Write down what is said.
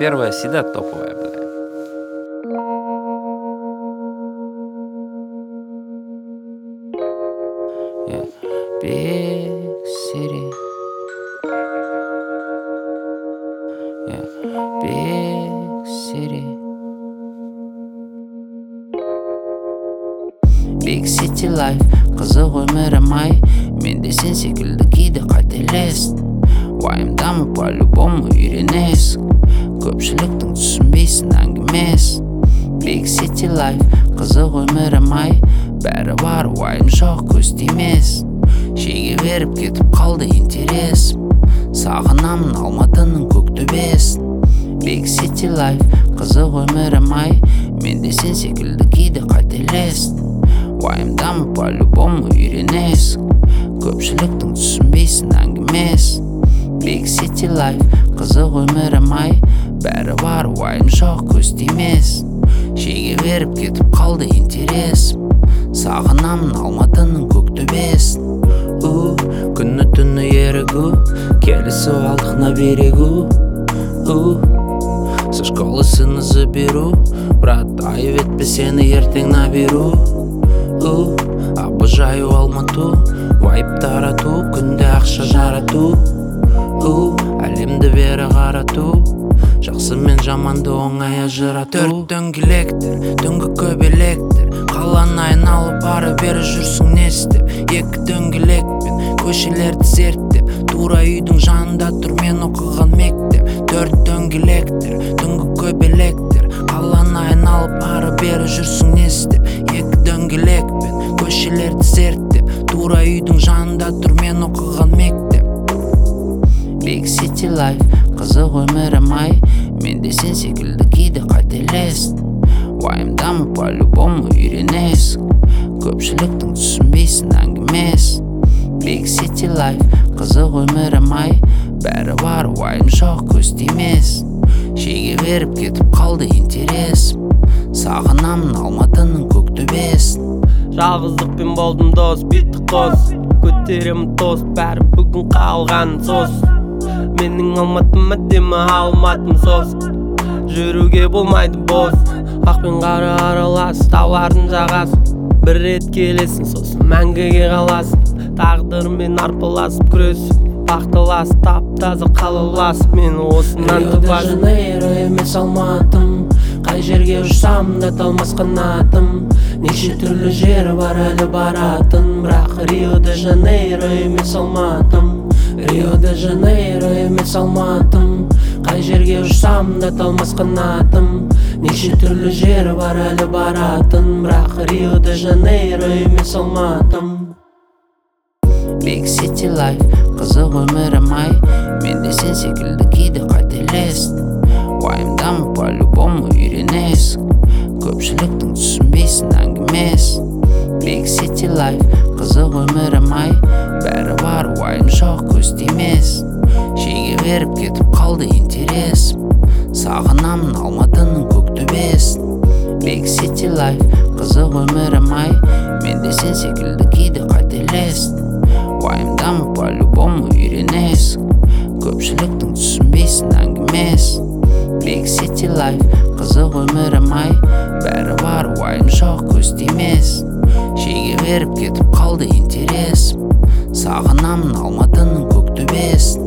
Первая всегда топовая, бля. Yeah. Big city. Yeah. Big city. Big city life. Қызық өмірім ай. Мен де сен секілді кейде қателестім. Уайымдамы по-любому үйренесің. Көпшіліктің түсінбейсің әңгімесін. Big city life. Қызық өмірім ай. Бәрі бар, уайым жоқ, көз тимесін. Шеге беріп кетіп қалды интересім. Сағынамын Алматының көк төбесін. Big city life. Қызық өмірім ай. Мен де сен секілді кейде қателестім. Уайымдамы по-любому үйренесің. Көпшіліктің түсінбейсің әңгімесін. Big city life. Қызық өмірім ай. Бәрі бар, уайым жоқ, көз тимесін. Шеге беріп кетіп қалды интересім. Сағынамын Алматының көк төбесін. Күні түні ерігу, келісіп алдық на берегу. Со школы сыны заберу, брат, айып етпе сені ертең наберу. Обожаю Алмату, вайп тарату, күнде ақша жарату. Әлемді бері қарату, жақсы мен жаманды оңай ажырату. Төрт дөңгелектер, түнгі көбелектер, қаланы айналып бары бері жүрсің не істеп. Екі дөңгелекпен көшелерді зерттеп, тура үйдің жанында тұр мен оқыған мектеп. Төрт дөңгелектер, түнгі көбелектер, қаланы айналып бары бері жүрсің не істеп. Екі дөңгелекпен көшелерді зерттеп, тура үйдің жанында тұр мен оқыған мектеп. Big city life. Қызық өмірім ай. Мен де сен секілді кейде қателестім. Уайымдамы по-любому үйренесің. Көпшіліктің түсінбейсің әңгімесін. Big city life. Қызық өмірім ай. Бәрі бар, уайым жоқ, көз тимесін. Шеге беріп кетіп қалды интересім. Сағынамын Алматының көк төбесін. Жалғыздықпен болдым дос, биттік қос. Көтеремін тост, бәрі бүгін қалған сос. Менің Алматым әдемі, Алматым сос. Жүруге болмайды бос. Ақ пен қара аралас, таулардың жағасы. Бір рет келесің, сосын мәңгіге қаласың. Тағдырмен арпаласып күресіп, бақталасып, тап-таза қалаласып. Мені осынан Рио-де Жанейро емес Алматым. Қай жерге ұшсам да талмас қанатым. Неше түрлі жері бар әлі баратын. Бірақ Рио-де Жанейро емес Алматым. Рио-де Жанейро емес Алматым. Қай жерге ұшсам да талмас қанатым. Неше түрлі жері бар әлі баратын. Бірақ Рио-де Жанейро емес Алматым. Big city life. Қызық өмірім ай. Мен де сен секілді кейде қателестім. Уайымдамы по-любому үйренесің. Көпшіліктің түсінбейсің әңгімесін. Big city life. Қызық өмірім ай. Бәрі бар, уайым жоқ, көз тимесін. Шеге беріп кетіп қалды интересім. Сағынамын Алматының көк төбесін. Big city life. Қызық өмірім ай. Мен де сен секілді кейде қателестім. Уайымдамы по-любому үйренесің. Көпшіліктің түсінбейсің әңгімесін. Big city life. Қызық өмірім ай. Бәрі бар, уайым жоқ, көз тимесін. Шеге беріп кетіп қалды интересім. Сағынамын Алматының көк төбесін.